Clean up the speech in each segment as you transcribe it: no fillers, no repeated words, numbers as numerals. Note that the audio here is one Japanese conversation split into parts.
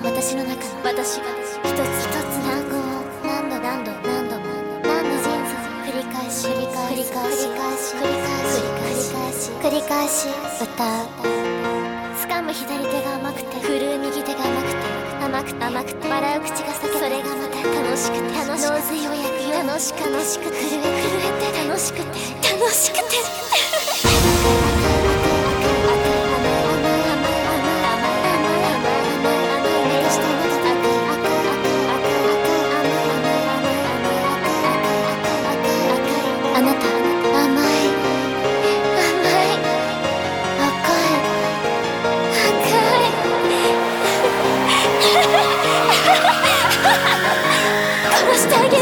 私の中の私が一つ一つ単語を何度も人生繰り返し歌う。掴む左手が甘くて振るう右手が甘くて笑う口が裂けて、それがまた楽しくて脳髄を焼くよ。楽しくて震えて楽しくてあなた甘い殺してあげる。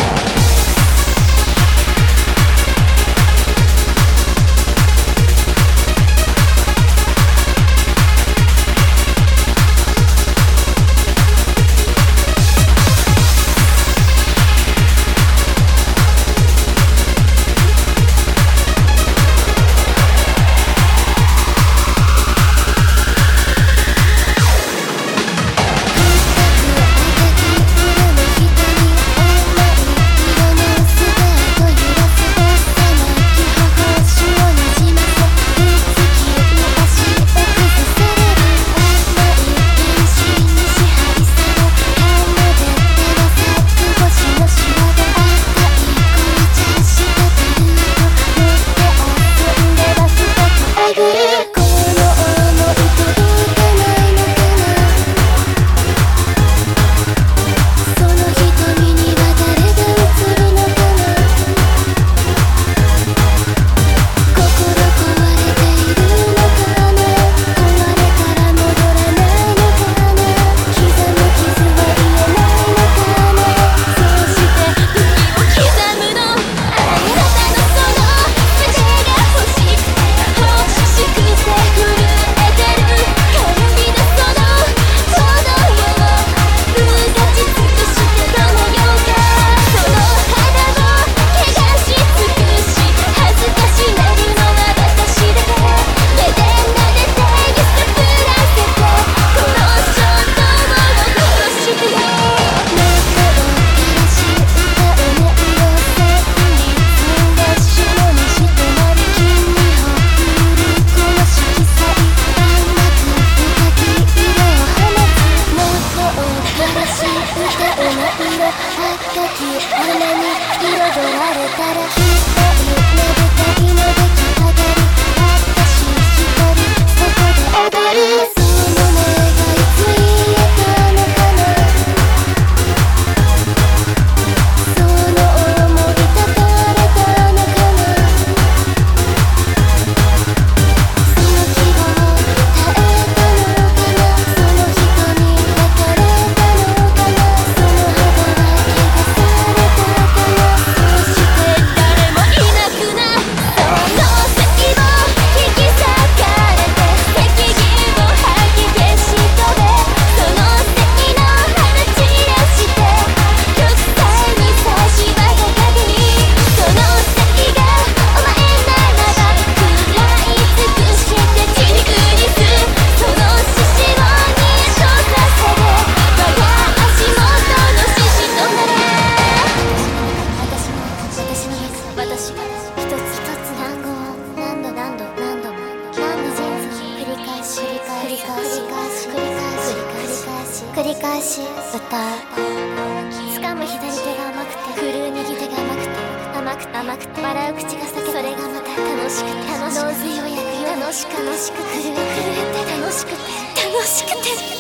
繰り返し歌う。掴む左手が甘くて振るう右手が甘くて笑う口が裂けて、それがまた楽しくて脳髄を焼くよ。楽しく震えて楽しくて